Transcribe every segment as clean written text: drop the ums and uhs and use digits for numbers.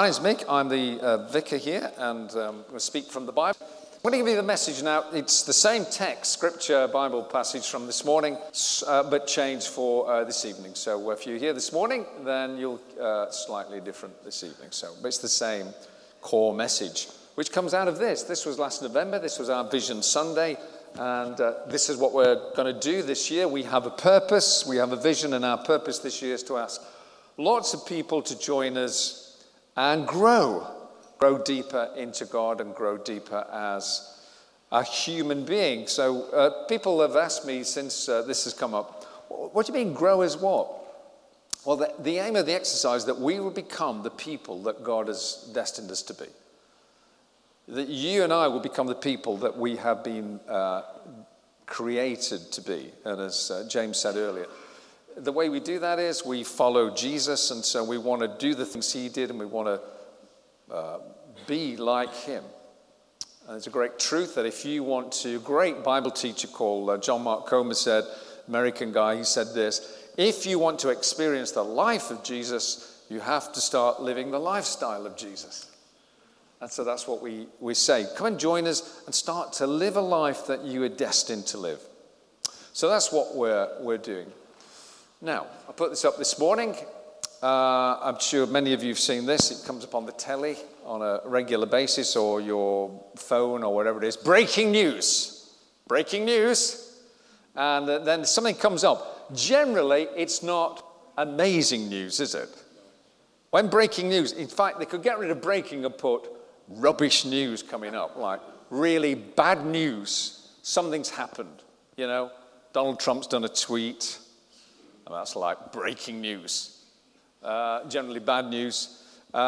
My name's Mick. I'm the vicar here, and I'm going to speak from the Bible. I'm going to give you the message now. It's the same text, scripture, Bible passage from this morning, but changed for this evening. So if you're here this morning, then you'll slightly different this evening. But it's the same core message, which comes out of this. This was last November. This was our Vision Sunday, and this is what we're going to do this year. We have a purpose. We have a vision, and our purpose this year is to ask lots of people to join us and grow deeper into God and grow deeper as a human being. So people have asked me since this has come up, what do you mean grow as what? Well, the aim of the exercise is that we will become the people that God has destined us to be. That you and I will become the people that we have been created to be. And as James said earlier, the way we do that is we follow Jesus, and so we want to do the things he did, and we want to be like him. And it's a great truth that if you want to, a great Bible teacher called John Mark Comer said, American guy, he said this, if you want to experience the life of Jesus, you have to start living the lifestyle of Jesus. And so that's what we say. Come and join us and start to live a life that you are destined to live. So that's what we're doing. Now, I put this up this morning. I'm sure many of you have seen this. It comes up on the telly on a regular basis, or your phone, or whatever it is. Breaking news. Breaking news. And then something comes up. Generally, it's not amazing news, is it? When breaking news, in fact, they could get rid of breaking and put rubbish news coming up, like really bad news. Something's happened, you know. Donald Trump's done a tweet. And that's like breaking news. Generally bad news.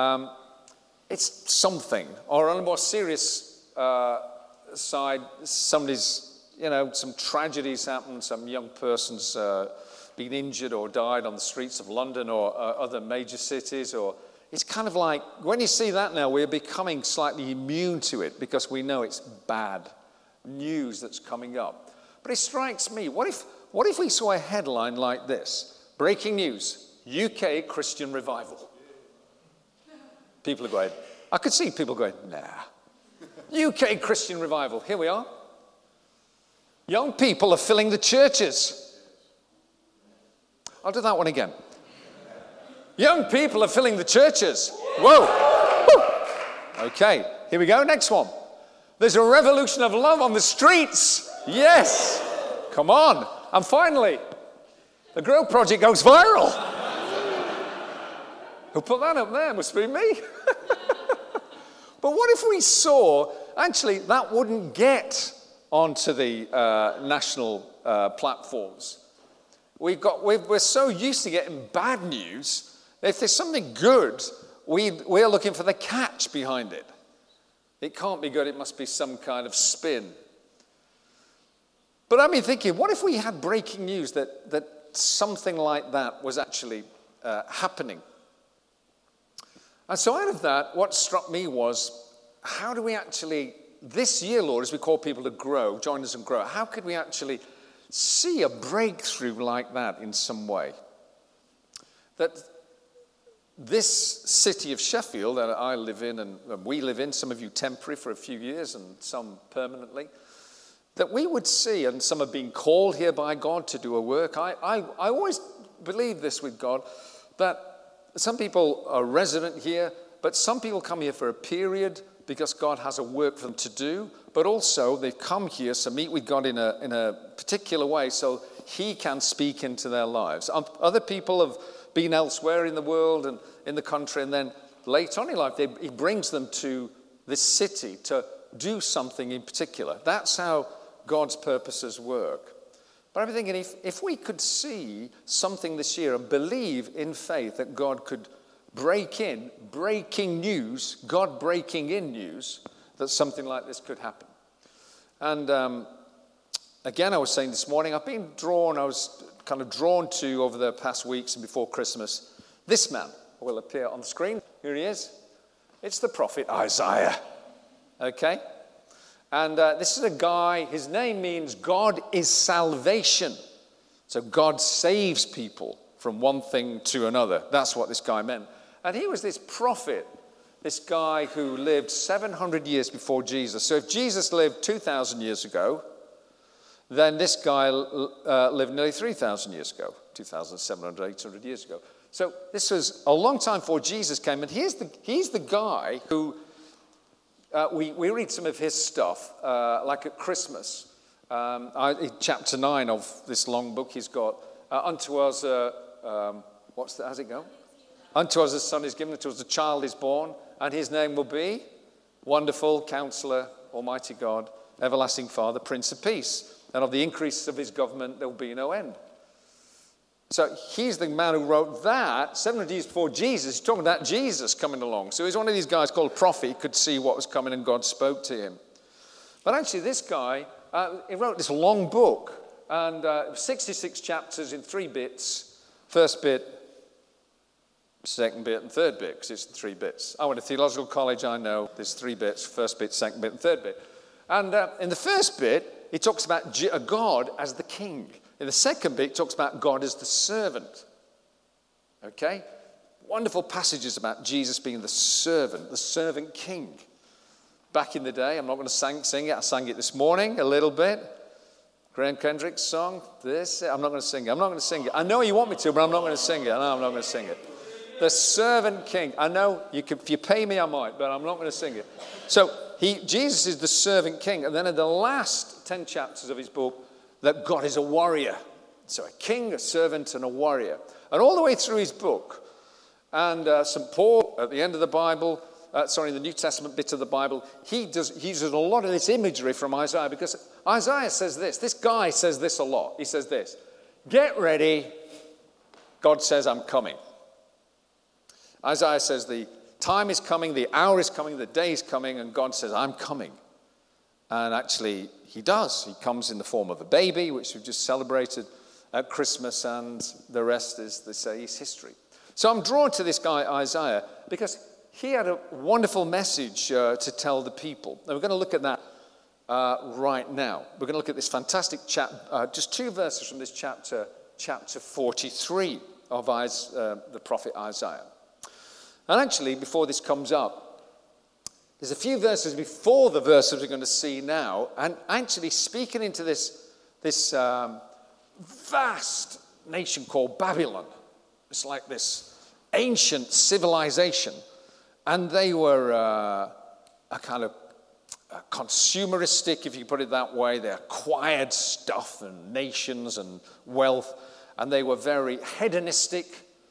It's something. Or on a more serious side, somebody's, some tragedies happened, some young person's been injured or died on the streets of London or other major cities. Or it's kind of like, when you see that now, we're becoming slightly immune to it because we know it's bad news that's coming up. But it strikes me, what if we saw a headline like this? Breaking news, UK Christian revival. People are going, I could see people going, nah. UK Christian revival, here we are. Young people are filling the churches. I'll do that one again. Young people are filling the churches. Whoa. Woo. Okay, here we go, next one. There's a revolution of love on the streets. Yes. Come on. And finally, the Grow Project goes viral. Who put that up there? Must be me. But what if we saw, actually, that wouldn't get onto the national platforms. We're so used to getting bad news, that if there's something good, we're looking for the catch behind it. It can't be good, it must be some kind of spin. But I've been thinking, what if we had breaking news that something like that was actually happening? And so out of that, what struck me was, how do we actually, this year, Lord, as we call people to grow, join us and grow, how could we actually see a breakthrough like that in some way? That this city of Sheffield that I live in, and we live in, some of you temporary for a few years and some permanently, that we would see, and some have been called here by God to do a work. I always believe this with God, that some people are resident here, but some people come here for a period because God has a work for them to do, but also they've come here to meet with God in a particular way so he can speak into their lives. Other people have been elsewhere in the world and in the country, and then late on in life, he brings them to this city to do something in particular. That's how God's purposes work. But I'm thinking, if we could see something this year and believe in faith that God could breaking news, God breaking in news, that something like this could happen. And again, I was saying this morning, I was kind of drawn to, over the past weeks and before Christmas, this man will appear on the screen. Here he is. It's the prophet Isaiah. Okay? And this is a guy, his name means God is salvation. So God saves people from one thing to another. That's what this guy meant. And he was this prophet this guy who lived 700 years before Jesus. So if Jesus lived 2,000 years ago, then this guy lived nearly 3,000 years ago, 2,700, 800 years ago. So this was a long time before Jesus came. And he's the guy who, we read some of his stuff, like at Christmas. Chapter 9 of this long book, he's got, unto us, how's it go? Unto us a son is given, unto us a child is born, and his name will be Wonderful, Counselor, Almighty God, Everlasting Father, Prince of Peace. And of the increase of his government there will be no end. So he's the man who wrote that 700 years before Jesus. He's talking about Jesus coming along. So he's one of these guys called a prophet. He could see what was coming and God spoke to him. But actually this guy, he wrote this long book, and 66 chapters in 3 bits. First bit, second bit, and third bit, because it's 3 bits. I went to theological college, I know. There's 3 bits, first bit, second bit, and third bit. And in the first bit, it talks about God as the king. In the second bit, it talks about God as the servant. Okay? Wonderful passages about Jesus being the servant king. Back in the day, I'm not going to sing it. I sang it this morning a little bit. Graham Kendrick's song. I'm not going to sing it. I know you want me to, but I'm not going to sing it. I know I'm not going to sing it. The servant king. I know if you pay me, I might, but I'm not going to sing it. So Jesus is the servant king. And then in the last 10 chapters of his book, that God is a warrior. So a king, a servant, and a warrior. And all the way through his book, and St. Paul at the end of the Bible, the New Testament bit of the Bible, he uses a lot of this imagery from Isaiah, because Isaiah says this guy says this a lot. He says this: get ready, God says I'm coming. Isaiah says the time is coming, the hour is coming, the day is coming, and God says I'm coming. And actually, he does. He comes in the form of a baby, which we've just celebrated at Christmas, and the rest is, they say, is history. So I'm drawn to this guy, Isaiah, because he had a wonderful message to tell the people. And we're going to look at that right now. We're going to look at this fantastic just 2 verses from this chapter 43 of the prophet Isaiah. And actually, before this comes up, there's a few verses before the verses we're going to see now, and actually speaking into this vast nation called Babylon. It's like this ancient civilization, and they were a kind of consumeristic, if you put it that way. They acquired stuff and nations and wealth, and they were very hedonistic.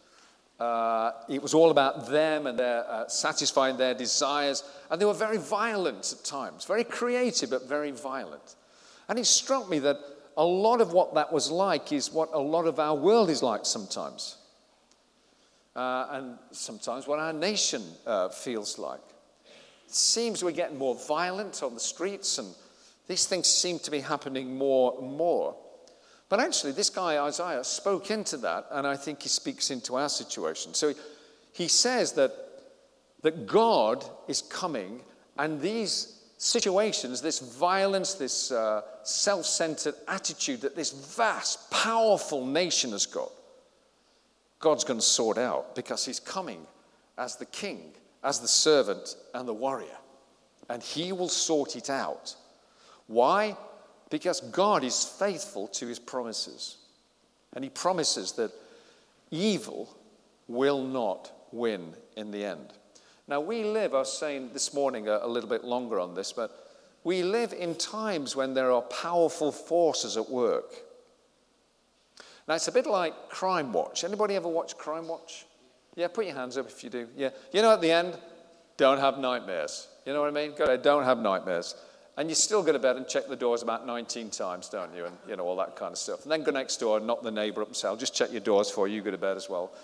It was all about them and their satisfying their desires. And they were very violent at times, very creative, but very violent. And it struck me that a lot of what that was like is what a lot of our world is like sometimes. And sometimes what our nation feels like. It seems we're getting more violent on the streets, and these things seem to be happening more and more. But actually, this guy, Isaiah, spoke into that, and I think he speaks into our situation. So he says that God is coming, and these situations, this violence, this self-centered attitude that this vast, powerful nation has got, God's going to sort out, because he's coming as the king, as the servant, and the warrior. And he will sort it out. Why? Because God is faithful to his promises. And he promises that evil will not win in the end. Now we live, I was saying this morning a little bit longer on this, but we live in times when there are powerful forces at work. Now it's a bit like Crime Watch. Anybody ever watch Crime Watch? Yeah, put your hands up if you do. Yeah. You know, at the end, don't have nightmares. You know what I mean? Go ahead, don't have nightmares. And you still go to bed and check the doors about 19 times, don't you? And, you know, all that kind of stuff. And then go next door and knock the neighbor up and say, I'll just check your doors before you go to bed as well.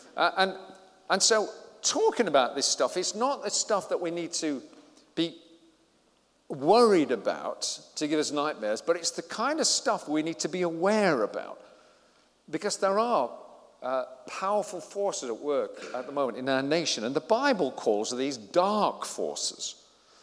And so talking about this stuff, it's not the stuff that we need to be worried about to give us nightmares, but it's the kind of stuff we need to be aware about. Because there are powerful forces at work at the moment in our nation. And the Bible calls these dark forces.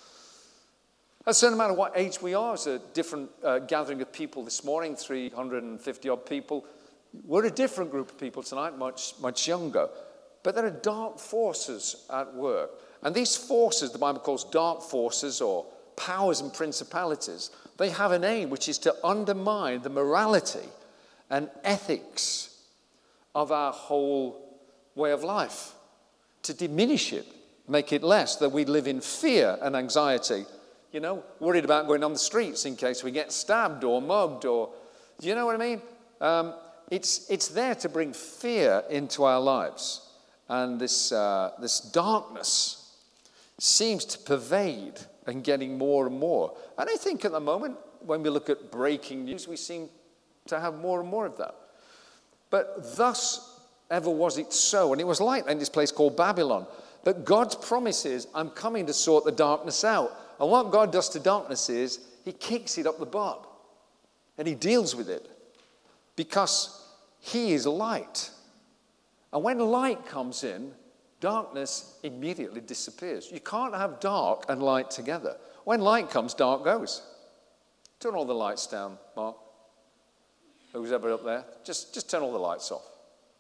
It doesn't matter what age we are. It's a different gathering of people this morning, 350-odd people. We're a different group of people tonight, much younger. But there are dark forces at work. And these forces, the Bible calls dark forces or powers and principalities, they have an aim, which is to undermine the morality and ethics of our whole way of life, to diminish it, make it less, that we live in fear and anxiety, worried about going on the streets in case we get stabbed or mugged, or, do you know what I mean? It's there to bring fear into our lives. And this darkness seems to pervade and getting more and more. And I think at the moment, when we look at breaking news, we seem to have more and more of that. But thus ever was it so. And it was like in this place called Babylon. But God's promise is, I'm coming to sort the darkness out. And what God does to darkness is, he kicks it up the butt. And he deals with it. Because he is light. And when light comes in, darkness immediately disappears. You can't have dark and light together. When light comes, dark goes. Turn all the lights down, Mark. Who's ever up there? Just turn all the lights off.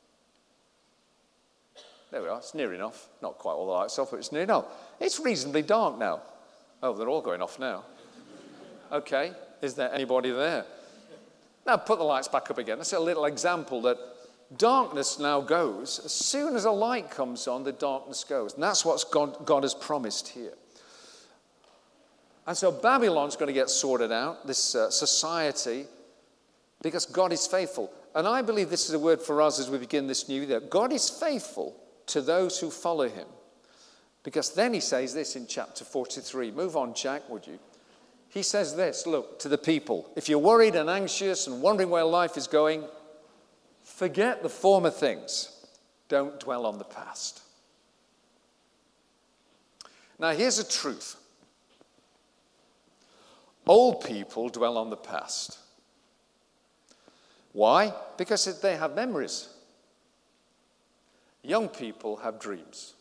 There we are. It's near enough. Not quite all the lights off, but it's near enough. It's reasonably dark now. Oh, they're all going off now. Okay. Is there anybody there? Now put the lights back up again. That's a little example that darkness now goes. As soon as a light comes on, the darkness goes. And that's what God has promised here. And so Babylon's going to get sorted out, this society, because God is faithful. And I believe this is a word for us as we begin this new year. God is faithful to those who follow him. Because then he says this in chapter 43. Move on, Jack, would you? He says this, look, to the people. If you're worried and anxious and wondering where life is going, forget the former things. Don't dwell on the past. Now, here's a truth. Old people dwell on the past. Why? Because they have memories. Young people have dreams.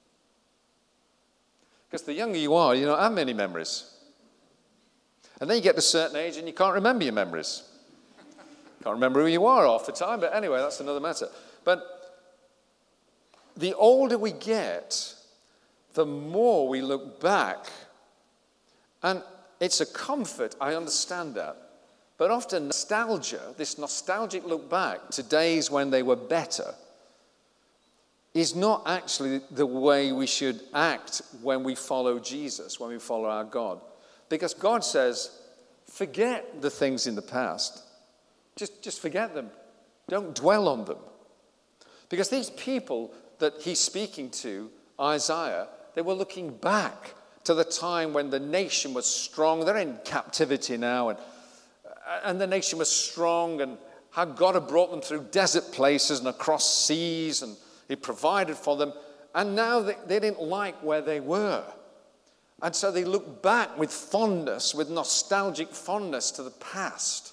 Because the younger you are, you don't have many memories. And then you get to a certain age and you can't remember your memories. Can't remember who you are half the time, but anyway, that's another matter. But the older we get, the more we look back. And it's a comfort, I understand that. But often nostalgia, this nostalgic look back to days when they were better, is not actually the way we should act when we follow Jesus, when we follow our God. Because God says, forget the things in the past. Just forget them. Don't dwell on them. Because these people that he's speaking to, Isaiah, they were looking back to the time when the nation was strong. They're in captivity now, and the nation was strong, and how God had brought them through desert places and across seas, and he provided for them. And now they didn't like where they were. And so they look back with fondness, with nostalgic fondness to the past.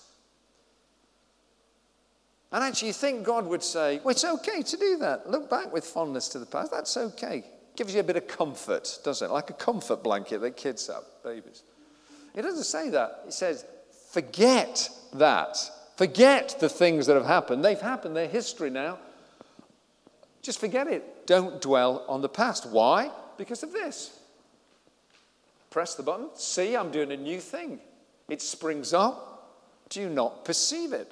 And actually, you think God would say, well, it's okay to do that. Look back with fondness to the past. That's okay. Gives you a bit of comfort, doesn't it? Like a comfort blanket that kids have, babies. It doesn't say that. It says, forget that. Forget the things that have happened. They've happened. They're history now. Just forget it. Don't dwell on the past. Why? Because of this. Press the button. See, I'm doing a new thing. It springs up. Do you not perceive it?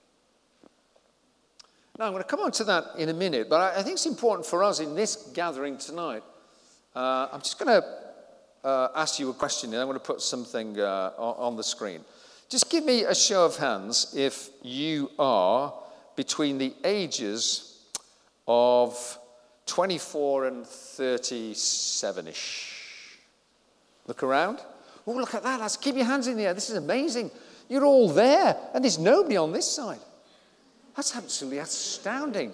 Now, I'm going to come on to that in a minute, but I think it's important for us in this gathering tonight. I'm just going to ask you a question, and I'm going to put something on the screen. Just give me a show of hands if you are between the ages of 24 and 37-ish. Look around. Oh, look at that. Keep your hands in the air. This is amazing. You're all there, and there's nobody on this side. That's absolutely astounding.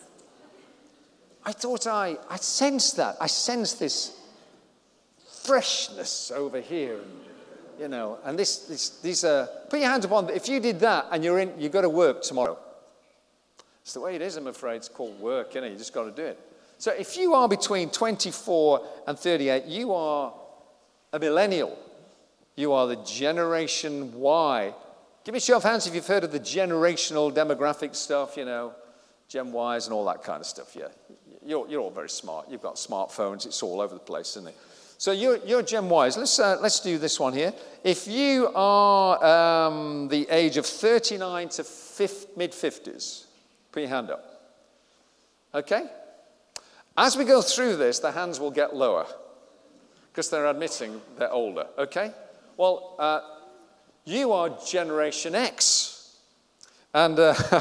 I thought I sensed that. I sensed this freshness over here. And, and these are, put your hands up on, if you did that and you've got to work tomorrow. It's the way it is, I'm afraid. It's called work, isn't it? You just got to do it. So if you are between 24 and 38, you are a millennial. You are the Generation Y. Give me a show of hands if you've heard of the generational demographic stuff, Gen Ys and all that kind of stuff, yeah. You're all very smart. You've got smartphones. It's all over the place, isn't it? So you're Gen Ys. Let's do this one here. If you are the age of 39 to mid-50s, put your hand up. Okay? As we go through this, the hands will get lower because they're admitting they're older. Okay? Well, you are Generation X. And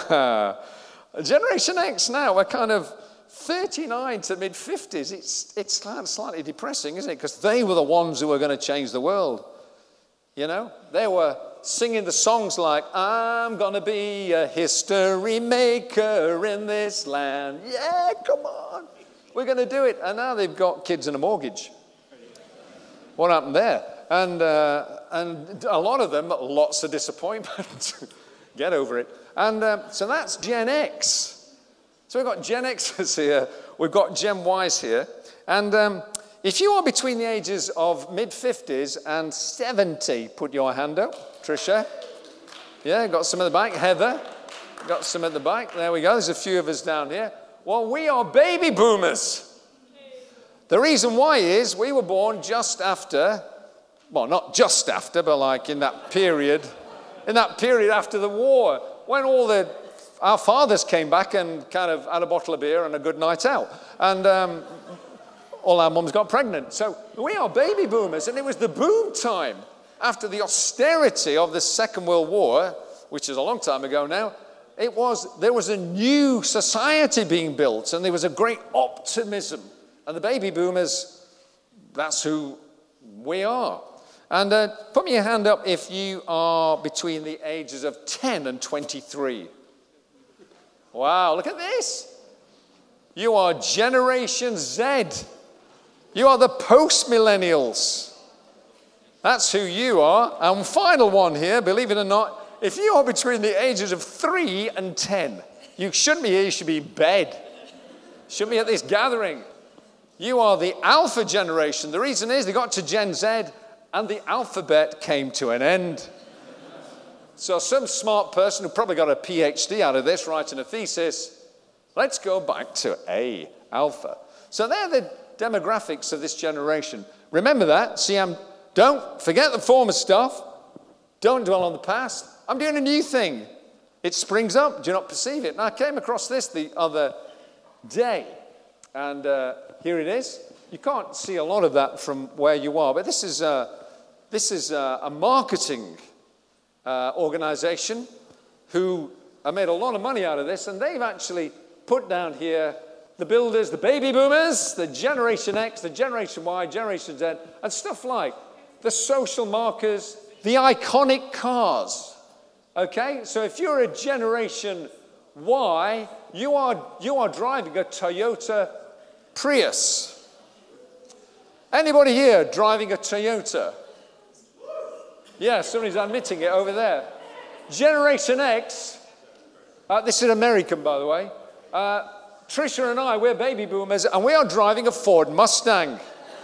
Generation X now, we're kind of 39 to mid-50s, it's slightly depressing, isn't it? Because they were the ones who were going to change the world. You know? They were singing the songs like, I'm going to be a history maker in this land. Yeah, come on. We're going to do it. And now they've got kids and a mortgage. What happened there? And a lot of them, lots of disappointment. Get over it. And so that's Gen X. So we've got Gen Xers here, we've got Gen Ys here, and if you are between the ages of mid-50s and 70, put your hand up. Tricia? Yeah, got some at the back. Heather? Got some at the back. There we go. There's a few of us down here. Well, we are baby boomers. The reason why is we were born just after, well, not just after, but like in that period after the war, when our fathers came back and kind of had a bottle of beer and a good night out. And all our mums got pregnant. So we are baby boomers. And it was the boom time after the austerity of the Second World War, which is a long time ago now. There was a new society being built, and there was a great optimism. And the baby boomers, that's who we are. And put me your hand up if you are between the ages of 10 and 23. Wow, look at this. You are Generation Z. You are the post-millennials. That's who you are. And final one here, believe it or not, if you are between the ages of 3 and 10, you shouldn't be here, you should be in bed. You shouldn't be at this gathering. You are the Alpha generation. The reason is they got to Gen Z and the alphabet came to an end. So some smart person who probably got a PhD out of this, writing a thesis, let's go back to A, Alpha. So they're the demographics of this generation. Remember that. See, don't forget the former stuff. Don't dwell on the past. I'm doing a new thing. It springs up. Do you not perceive it? And I came across this the other day. And here it is. You can't see a lot of that from where you are. But this is a marketing organization who have made a lot of money out of this, and they've actually put down here the builders, the baby boomers, the Generation X, the Generation Y, Generation Z, and stuff like the social markers, the iconic cars. Okay, so if you're a Generation Y, you are driving a Toyota Prius. Anybody here driving a Toyota? Yeah, somebody's admitting it over there. Generation X, this is American, by the way. Tricia and I, we're baby boomers, and we are driving a Ford Mustang.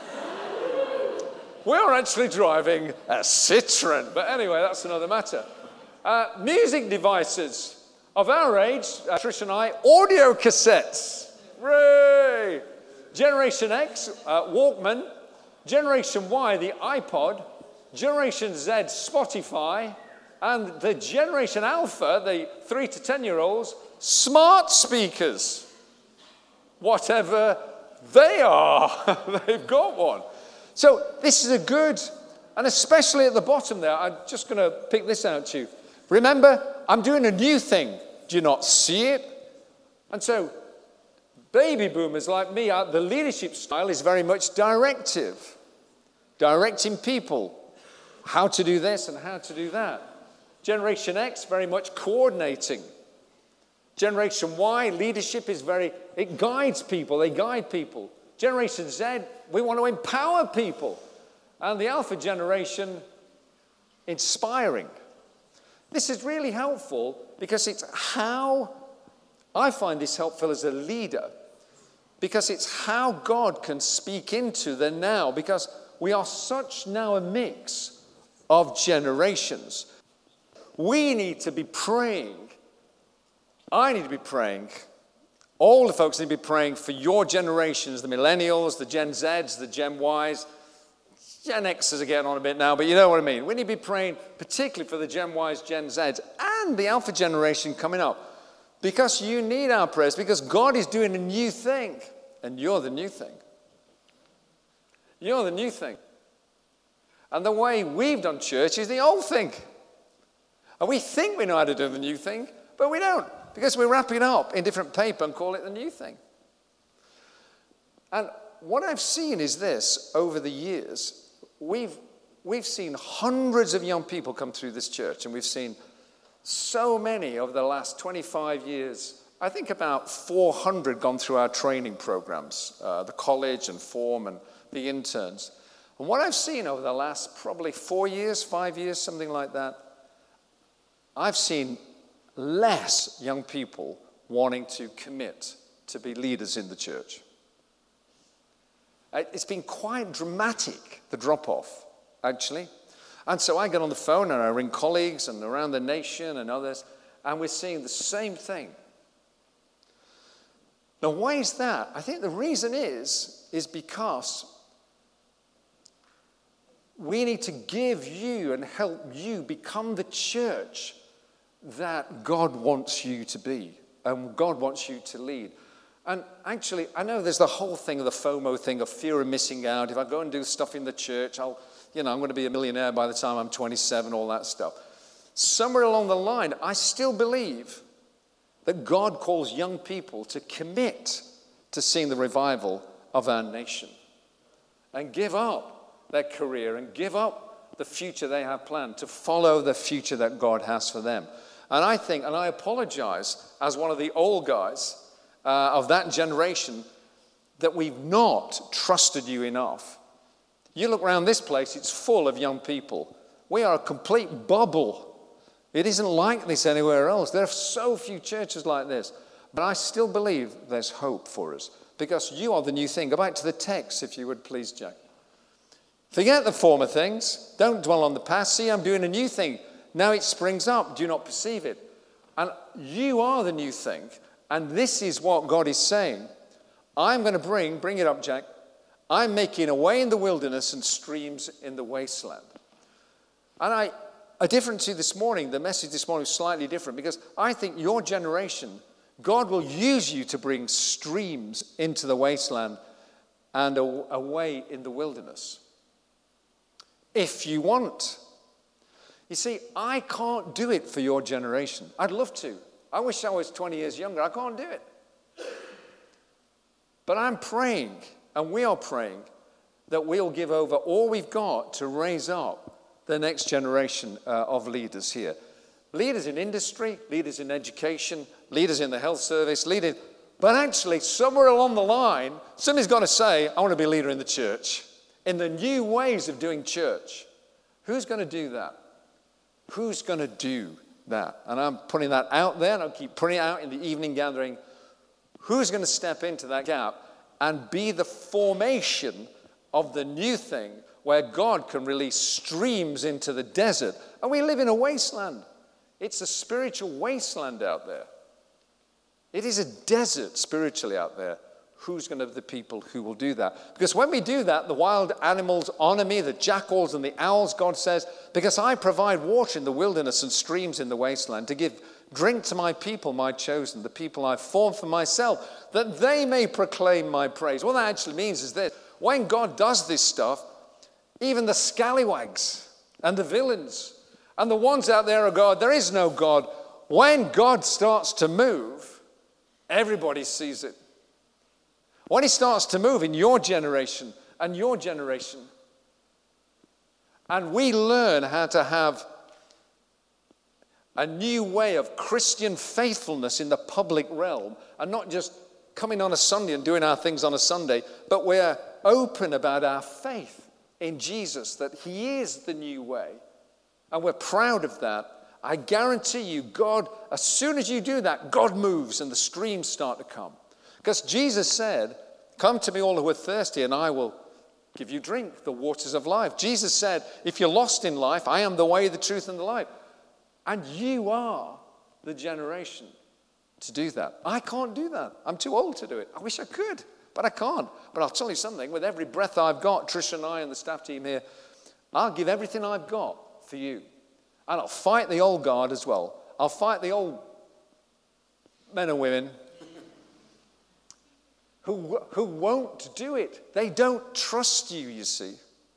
We are actually driving a Citroen, but anyway, that's another matter. Music devices of our age, Tricia and I, audio cassettes. Hooray! Generation X, Walkman. Generation Y, the iPod. Generation Z, Spotify, and the Generation Alpha, the 3 to 10-year-olds, smart speakers. Whatever they are, they've got one. So this is a good, and especially at the bottom there, I'm just going to pick this out to you. Remember, I'm doing a new thing. Do you not see it? And so baby boomers like me, the leadership style is very much directive, directing people. How to do this and how to do that. Generation X, very much coordinating. Generation Y, leadership is it guides people, they guide people. Generation Z, we want to empower people. And the Alpha generation, inspiring. This is really helpful because it's how I find this helpful as a leader. Because it's how God can speak into the now. Because we are such now a mix of generations. We need to be praying. I need to be praying All the folks need to be praying for your generations, the millennials, the Gen Zs, the Gen Ys. Gen Xers are getting on a bit now, but you know what I mean. We need to be praying particularly for the Gen Ys, Gen Zs, and the Alpha generation coming up. Because you need our prayers, because God is doing a new thing, and you're the new thing. You're the new thing. And the way we've done church is the old thing. And we think we know how to do the new thing, but we don't. Because we wrap it up in different paper and call it the new thing. And what I've seen is this, over the years, we've seen hundreds of young people come through this church, and we've seen so many over the last 25 years. I think about 400 gone through our training programs, the college and form and the interns. And what I've seen over the last probably 4 years, 5 years, something like that, I've seen less young people wanting to commit to be leaders in the church. It's been quite dramatic, the drop-off, actually. And so I get on the phone and I ring colleagues and around the nation and others, and we're seeing the same thing. Now, why is that? I think the reason is because we need to give you and help you become the church that God wants you to be and God wants you to lead. And actually, I know there's the whole thing of the FOMO thing of fear of missing out. If I go and do stuff in the church, I'm going to be a millionaire by the time I'm 27, all that stuff. Somewhere along the line, I still believe that God calls young people to commit to seeing the revival of our nation and give up their career and give up the future they have planned to follow the future that God has for them. And I think, and I apologize as one of the old guys of that generation, that we've not trusted you enough. You look around this place, it's full of young people. We are a complete bubble. It isn't like this anywhere else. There are so few churches like this. But I still believe there's hope for us because you are the new thing. Go back to the text, if you would, please, Jack. Forget the former things. Don't dwell on the past. See, I'm doing a new thing. Now it springs up. Do you not perceive it? And you are the new thing. And this is what God is saying. I'm going to bring it up, Jack. I'm making a way in the wilderness and streams in the wasteland. And different to this morning, the message this morning is slightly different because I think your generation, God will use you to bring streams into the wasteland and a way in the wilderness. If you want. You see, I can't do it for your generation. I'd love to. I wish I was 20 years younger. I can't do it. But I'm praying, and we are praying, that we'll give over all we've got to raise up the next generation of leaders here. Leaders in industry, leaders in education, leaders in the health service, leaders. But actually, somewhere along the line, somebody's got to say, I want to be a leader in the church, in the new ways of doing church. Who's going to do that? Who's going to do that? And I'm putting that out there, and I'll keep putting it out in the evening gathering. Who's going to step into that gap and be the formation of the new thing where God can release streams into the desert? And we live in a wasteland. It's a spiritual wasteland out there. It is a desert spiritually out there. Who's going to be the people who will do that? Because when we do that, the wild animals honor me, the jackals and the owls, God says, because I provide water in the wilderness and streams in the wasteland to give drink to my people, my chosen, the people I've formed for myself, that they may proclaim my praise. What that actually means is this. When God does this stuff, even the scallywags and the villains and the ones out there are God, there is no God. When God starts to move, everybody sees it. When he starts to move in your generation and your generation, and we learn how to have a new way of Christian faithfulness in the public realm, and not just coming on a Sunday and doing our things on a Sunday, but we're open about our faith in Jesus, that he is the new way, and we're proud of that. I guarantee you, God, as soon as you do that, God moves and the streams start to come. Because Jesus said, come to me all who are thirsty and I will give you drink, the waters of life. Jesus said, if you're lost in life, I am the way, the truth, and the life. And you are the generation to do that. I can't do that. I'm too old to do it. I wish I could, but I can't. But I'll tell you something, with every breath I've got, Trish and I and the staff team here, I'll give everything I've got for you. And I'll fight the old guard as well. I'll fight the old men and women who won't do it. They don't trust you, you see.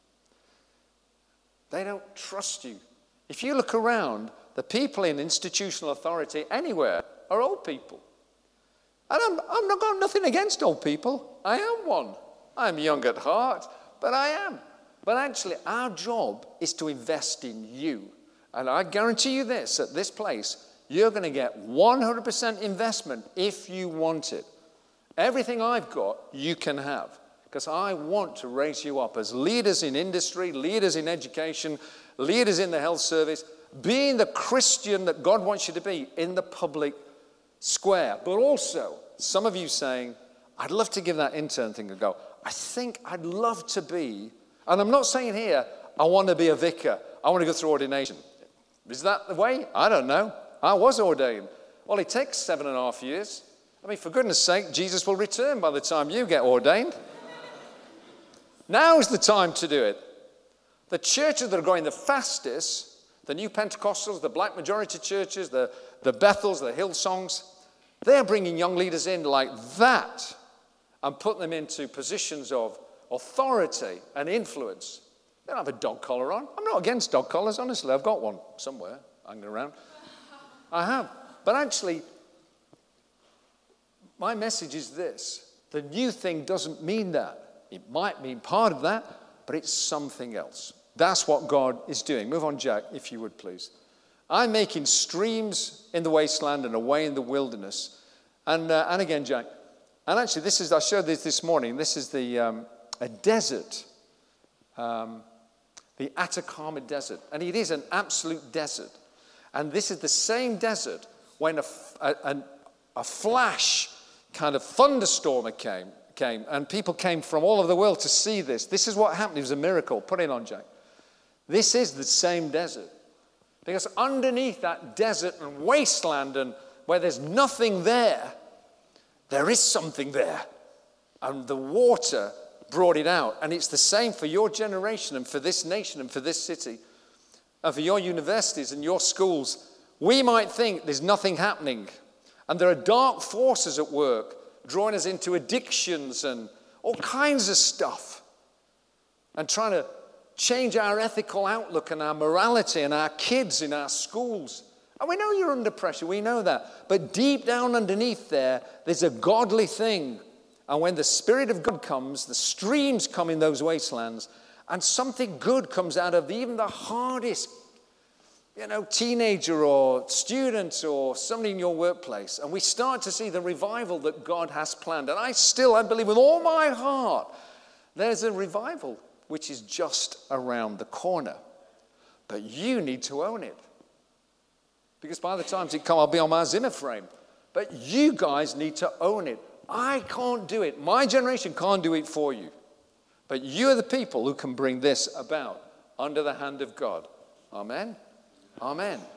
They don't trust you. If you look around, the people in institutional authority anywhere are old people. And I'm not got nothing against old people. I am one. I'm young at heart, but I am. But actually, our job is to invest in you. And I guarantee you this, at this place, you're going to get 100% investment if you want it. Everything I've got, you can have. Because I want to raise you up as leaders in industry, leaders in education, leaders in the health service, being the Christian that God wants you to be in the public square. But also, some of you saying, I'd love to give that intern thing a go. I think I'd love to be, and I'm not saying here, I want to be a vicar. I want to go through ordination. Is that the way? I don't know. I was ordained. Well, it takes 7.5 years. I mean, for goodness sake, Jesus will return by the time you get ordained. Now's the time to do it. The churches that are going the fastest, the New Pentecostals, the Black Majority churches, the Bethels, the Hillsongs, they're bringing young leaders in like that and putting them into positions of authority and influence. They don't have a dog collar on. I'm not against dog collars, honestly. I've got one somewhere hanging around. I have. But actually, my message is this. The new thing doesn't mean that. It might mean part of that, but it's something else. That's what God is doing. Move on, Jack, if you would, please. I'm making streams in the wasteland and a way in the wilderness. And again, Jack, and actually I showed this morning. This is a desert, the Atacama Desert. And it is an absolute desert. And this is the same desert when a flash kind of thunderstorm came, and people came from all over the world to see this. This is what happened. It was a miracle. Put it on, Jack. This is the same desert. Because underneath that desert and wasteland and where there's nothing there, there is something there. And the water brought it out. And it's the same for your generation and for this nation and for this city and for your universities and your schools. We might think there's nothing happening. And there are dark forces at work drawing us into addictions and all kinds of stuff and trying to change our ethical outlook and our morality and our kids in our schools. And we know you're under pressure, we know that. But deep down underneath there's a godly thing. And when the Spirit of God comes, the streams come in those wastelands, and something good comes out of even the hardest, teenager or student or somebody in your workplace. And we start to see the revival that God has planned. And I believe with all my heart, there's a revival which is just around the corner. But you need to own it. Because by the time it comes, I'll be on my Zimmer frame. But you guys need to own it. I can't do it. My generation can't do it for you. But you are the people who can bring this about under the hand of God. Amen? Amen.